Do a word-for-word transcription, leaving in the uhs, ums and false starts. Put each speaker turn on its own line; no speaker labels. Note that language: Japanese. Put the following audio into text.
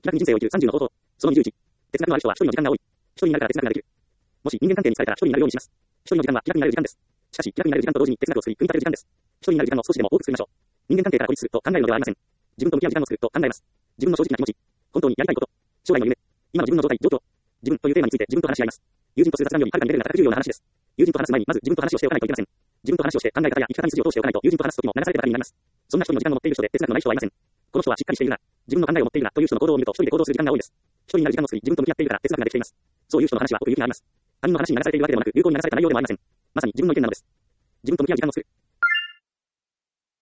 気楽に人生を生きるさんじゅうの方法。そのにじゅういち。哲学のある人は一人の時間が多い。一人になるから哲学ができる。もし人間関係に疲れたら一人になるようにします。一人の時間は気楽になれる時間です。しかし、気楽になれる時間と同時に哲学を作り、組み立てる時間です。一人になる時間を少しでも多く作りましょう。人間関係から孤立すると考えるのではありません。自分と向き合う時間を作ると考えます。自分の正直な気持ち。本当にやりたいこと。将来の夢。今の自分の状態、状況。自分というテーマについて自分と話し合います。友人とする雑談よりはるかにレベルが高く重要な話です。友人と話す前にまず自分と話をしておかないといけません。自分と話をして考え方や生き方に筋を通しておかないと友人と話すときも流されただけになります。そんな一人の時間を持っている人で哲学のない人はいません。この人はしっかりしているな。自分の考えを持っているなという人の行動を見ると一人で行動する時間が多いです。一人になる時間を作り自分と向き合っているから哲学ができています。そういう人の話は奥行きがあります。他人の話に流されているわけでもなく、流行に流された内容でもありません。まさに自分の意見なのです。自分と向き合う時間を作る。